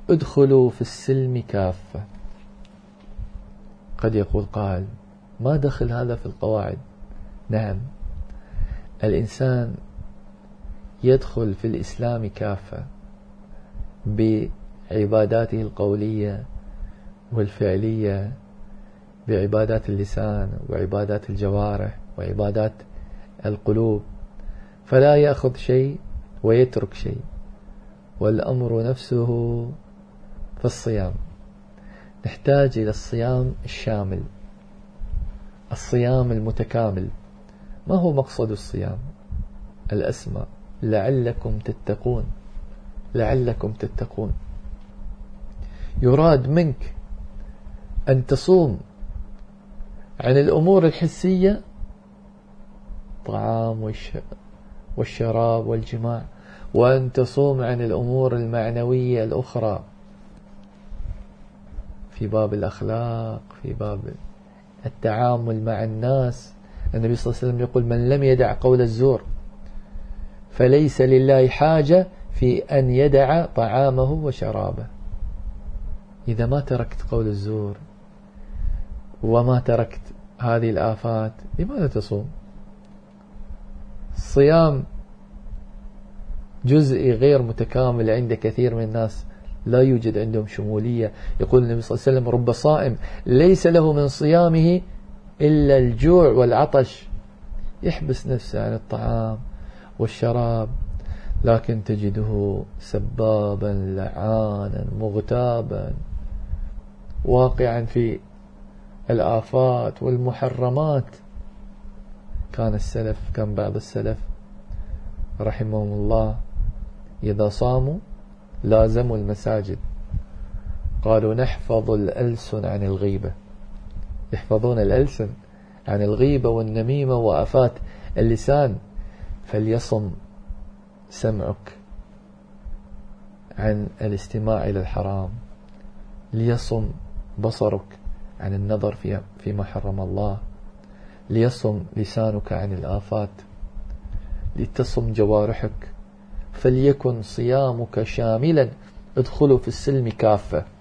ادخلوا في السلم كافة. قد يقول قائل ما دخل هذا في القواعد؟ نعم، الإنسان يدخل في الإسلام كافة بعباداته القولية والفعلية، بعبادات اللسان وعبادات الجوارح وعبادات القلوب، فلا يأخذ شيء ويترك شيء. والأمر نفسه في الصيام، نحتاج إلى الصيام الشامل، الصيام المتكامل. ما هو مقصد الصيام؟ الأسمى لعلكم تتقون، لعلكم تتقون. يراد منك أن تصوم عن الأمور الحسية، طعام والشراب والجماع، وأن تصوم عن الأمور المعنوية الأخرى في باب الأخلاق، في باب التعامل مع الناس. النبي صلى الله عليه وسلم يقول من لم يدع قول الزور فليس لله حاجة في أن يدع طعامه وشرابه. إذا ما تركت قول الزور وما تركت هذه الآفات، لماذا تصوم؟ الصيام جزئي غير متكامل عند كثير من الناس، لا يوجد عندهم شمولية. يقول النبي صلى الله عليه وسلم رب صائم ليس له من صيامه إلا الجوع والعطش، يحبس نفسه عن الطعام والشراب، لكن تجده سبابا لعانا مغتابا واقعا في الآفات والمحرمات. كان بعض السلف رحمهم الله إذا صاموا لازموا المساجد، قالوا نحفظ الألسن عن الغيبة، يحفظون الألسن عن الغيبة والنميمة وآفات اللسان. فليصم سمعك عن الاستماع إلى الحرام، ليصم بصرك عن النظر فيما حرم الله، ليصم لسانك عن الآفات، لتصم جوارحك. فليكن صيامك شاملا، ادخلوا في السلم كافة.